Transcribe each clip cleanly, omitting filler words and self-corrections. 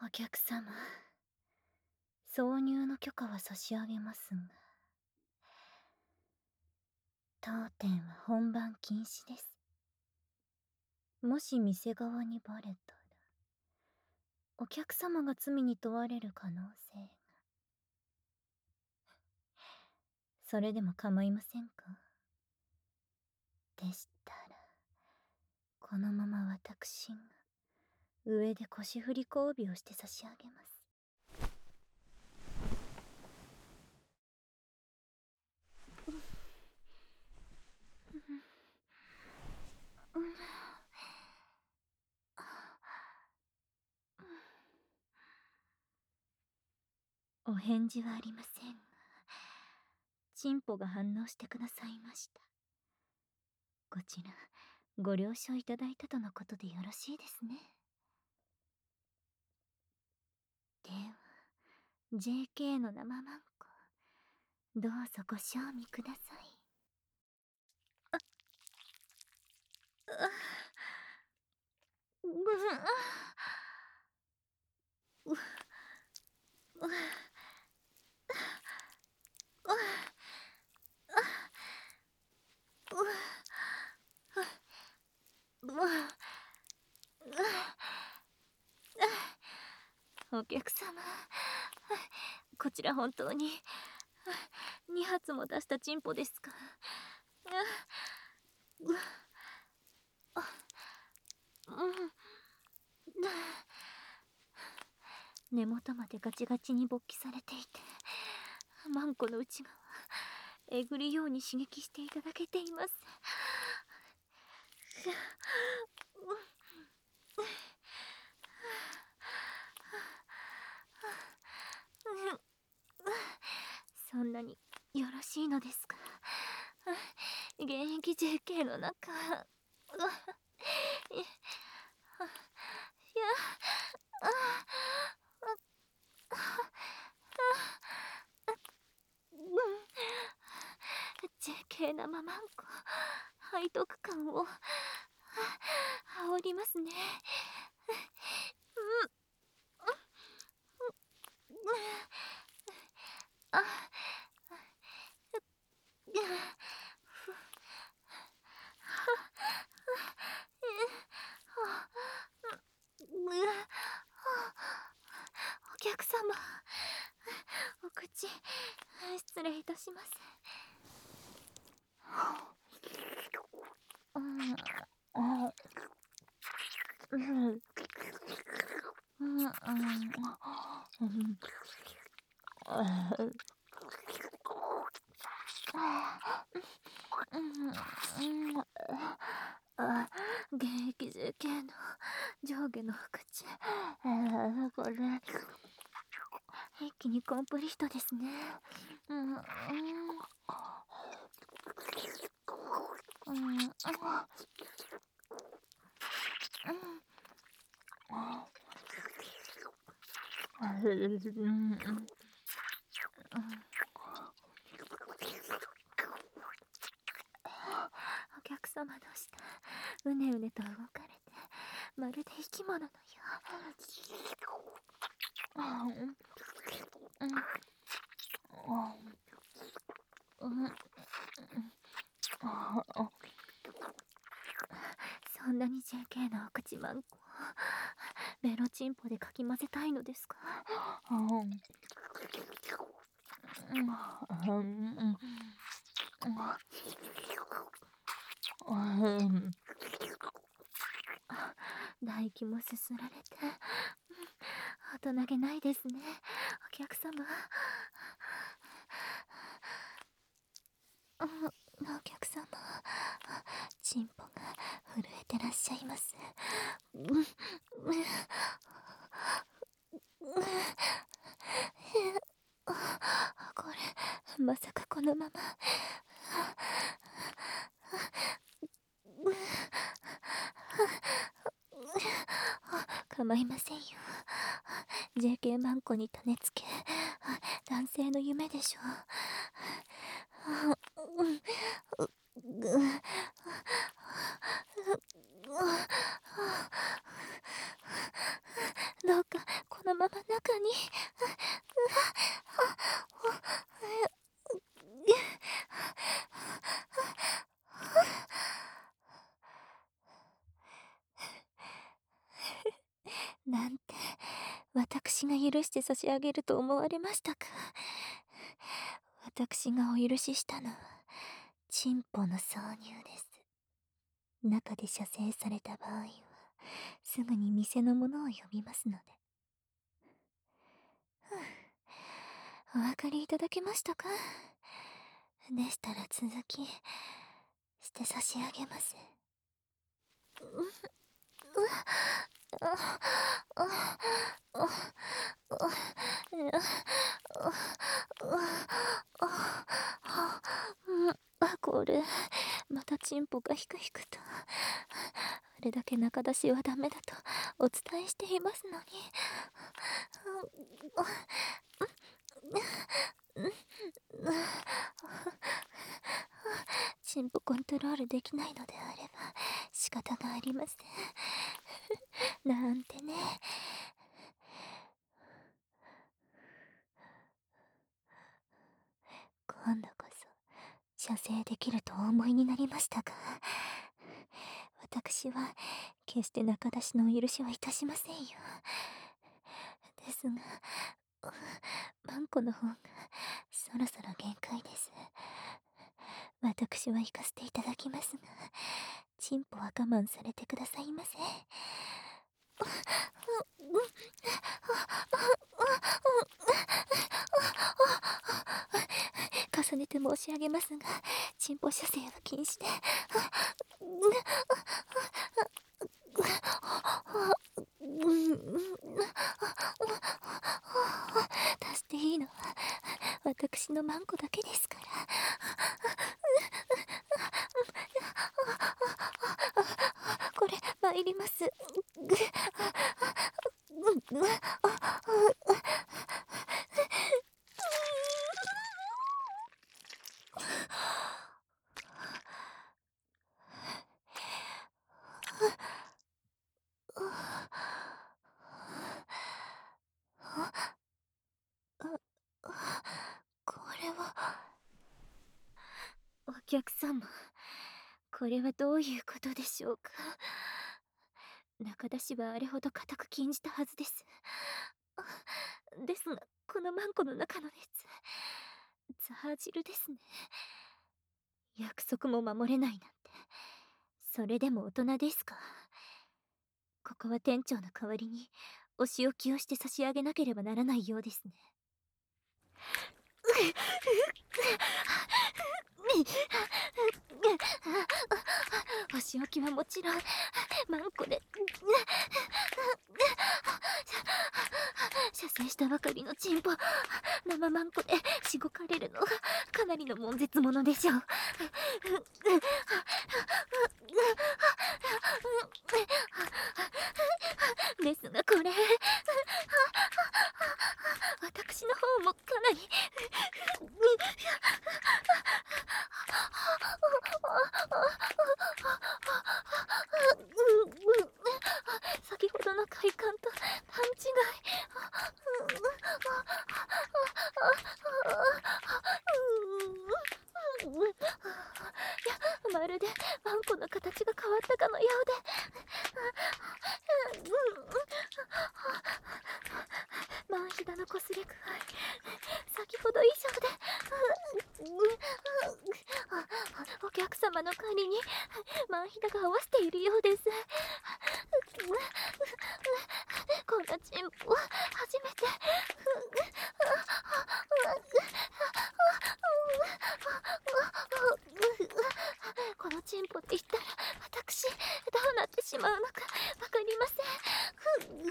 お客様、挿入の許可は差し上げますが、当店は本番禁止です。もし店側にバレたら、お客様が罪に問われる可能性が。それでも構いませんか？でしたら、このまま私が上で腰振り交尾をして差し上げます。お返事はありませんが、チンポが反応してくださいました。こちら、ご了承いただいたとのことでよろしいですね。では、JK の生マンコ、どうぞご賞味ください。お客様、こちら本当に2発も出したチンポですか？根元までガチガチに勃起されていて、マンコの内側えぐるように刺激していただけています。そんなによろしいのですか？現役 JK の中、いや、JK 生マンコ、背徳感を煽りますね。お客様、お口失礼いたします。現役 JK の上下の口、これ一気にコンプリートですね。お客様の舌、うねうねと動かれて、まるで生き物のよう。そんなに JK のお口マンコをベロチンポでかき混ぜたいのですか？唾液もすすられて、大人げないですね、お客様。お客様、チンポが震えてらっしゃいます。これ、まさかこのまま。構いませんよ。JK マンコに種付け、男性の夢でしょどうかこのまま中に。なんて、私が許して差し上げると思われましたか。私がお許ししたのは、チンポの挿入です。中で射精された場合は、すぐに店の者を呼びますので。お分かりいただけましたか。でしたら続き、して差し上げます。これ、またチンポがヒクヒクと。あれだけ中出しはダメだとお伝えしていますのに。チンポコントロールできないのであれば仕方がありません。なんてね。今度こそ射精できるとお思いになりましたが、私は決して中出しのお許しはいたしませんよ。ですが、マンコの方がそろそろ限界です。私は行かせていただきますが、チンポは我慢されてくださいませ。重ねて申し上げますが、チンポ射精は禁止で。足していいのは私のマンコだけですから。これ参ります。これは。お客様、これはどういうことでしょうか。中出しはあれほど固く禁じたはずです。ですが、このマンコの中の熱、ザー汁ですね。約束も守れないなんて、それでも大人ですか。ここは店長の代わりにお仕置きをして差し上げなければならないようですね。お仕置きはもちろんマンコで射精したばかりのチンポ生マンコでしごかれるのはかなりの悶絶ものでしょう。ですがこれ私の方もかなり先ほどの快感と勘違い。いや、まるでワンコの形が変わったかのようで。マンヒダのこすれ具合、先ほど以上で。お客様の代わりにマンヒダが合わせているようです。こんなチンポ初めて。このチンポって言ったら私どうなってしまうのかわかりません。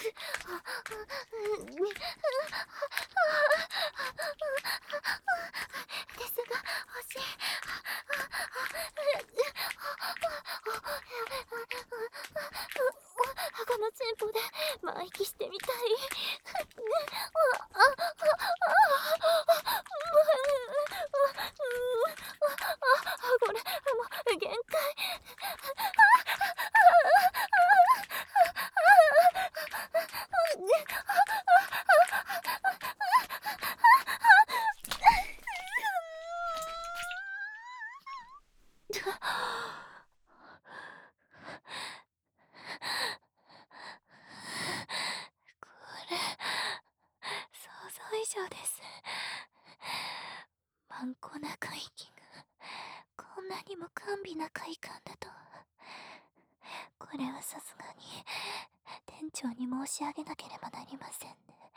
ですが欲しい。このチンポで満息してみたい。これもう限界。 なにも甘美な快感だと。これはさすがに店長に申し上げなければなりませんね。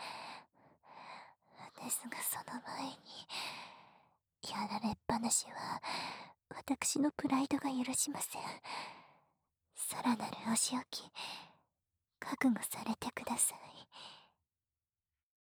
ですがその前に、やられっぱなしは私のプライドが許しません。さらなるお仕置き覚悟されてください。